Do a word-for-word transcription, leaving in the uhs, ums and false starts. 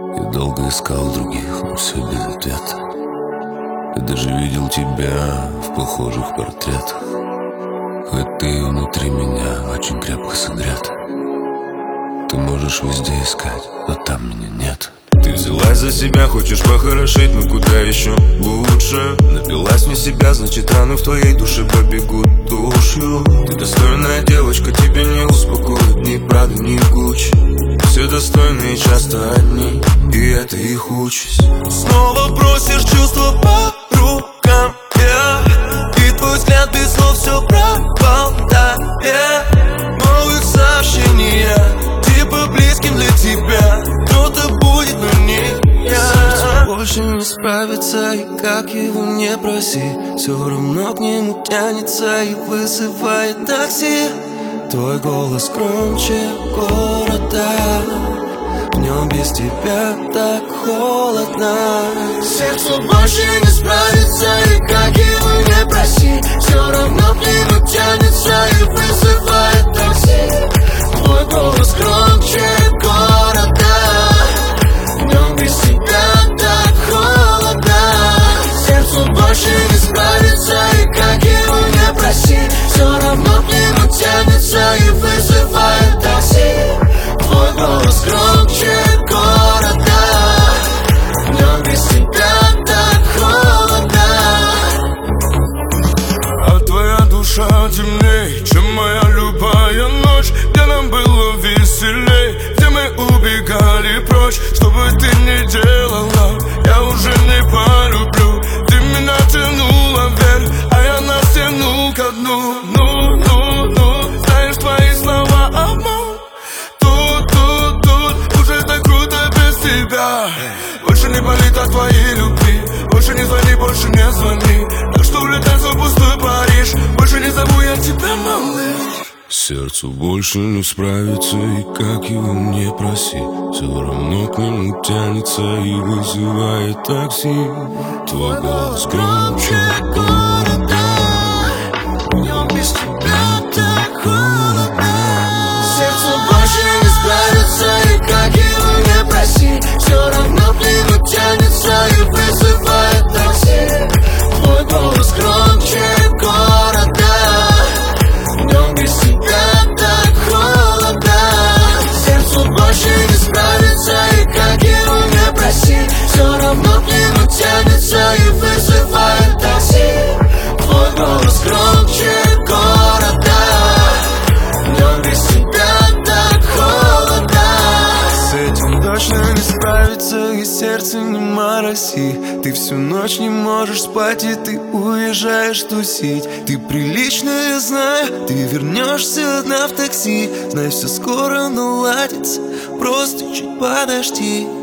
Я долго искал других, но все без ответа. Я даже видел тебя в похожих портретах. Хоть ты внутри меня очень крепко согрета. Ты можешь везде искать, но там меня нет. Ты взялась за себя, хочешь похорошеть, но куда еще лучше? Напилась не себя, значит раны в твоей душе побегут душью. Ты достойная девочка, тебя не успокоит ни Прада, ни Гуччи. Все достойные часто одни, и это их участь. Снова бросишь чувства по рукам, yeah. И твой взгляд без слов все пропал, yeah. Новых сообщениях, типа близким для тебя кто-то будет, но не я. Сердце больше не справится, и как его не проси, все равно к нему тянется и вызывает такси. Твой голос громче города, в нем без тебя так холодно. Сердце больше не справится, и как его не проси, все равно к нему тянется и вызывает такси. Твой голос громче города, в нем без тебя так холодно. Сердце больше не справится, и как его не проси, все равно к нему тянется и вызывает такси. Твой голос громче города, в нем без тебя так холодно. А твоя душа темней, чем моя любая ночь, где нам было веселей, где мы убегали прочь. Что бы ты ни делала, я уже не полюблю. Ты меня тянула вверх, а я нас тянул ко дну. Ну, ну, ну, знаешь, твои слова обман. Тут, тут, тут, уже так круто без тебя. Больше не болит от твоей любви, больше не звони, больше не звони. Так что улетай в пустой Париж, больше не зову я тебя, малыш. Сердцу больше не справится, и как его не проси, все равно к нему тянется и вызывает такси. Твой голос громче города, в нем без тебя так холодно. Сердце больше не справится, и как его не проси, все равно к нему тянется и вызывает такси. Твой голос громче города, в нем без тебя так холодно. Сердце больше не справится, и как его не проси, все равно к нему тянется и вызывает такси. Твой голос громче города, в нем без тебя так холодно. С этим точно не справится, и сердце не мороси. Ты всю ночь не можешь спать, и ты уезжаешь тусить. Ты приличная, я знаю, ты вернешься одна в такси. Знай, все скоро наладится, просто чуть подожди.